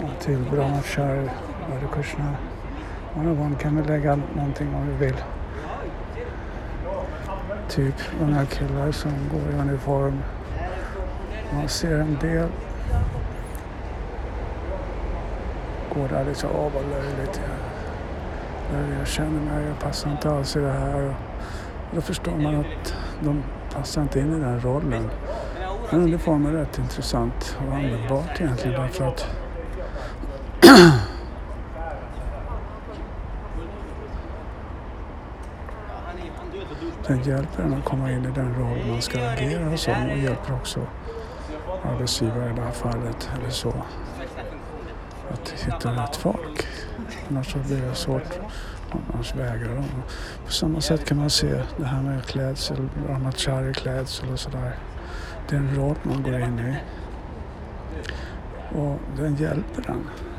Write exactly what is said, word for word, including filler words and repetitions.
till Brahmachari Hare Krishna. Och någon kan vi lägga någonting om vi vill. Typ unga killar som går i uniform. Man ser en del. Går där lite av och löjligt. Jag, jag känner mig, jag passar inte alls i det här. Och då förstår man att de passar inte in i den rollen. Men uniform är rätt intressant och användbart egentligen därför att den hjälper en att komma in i den roll man ska agera som och hjälper också arbetsgivare i det här fallet eller så att hitta rätt folk. Annars så blir det svårt, annars vägrar de. På samma sätt kan man se det här med klädsel, brahmachari-klädsel och sådär. Det är en roll man går in i och den hjälper den.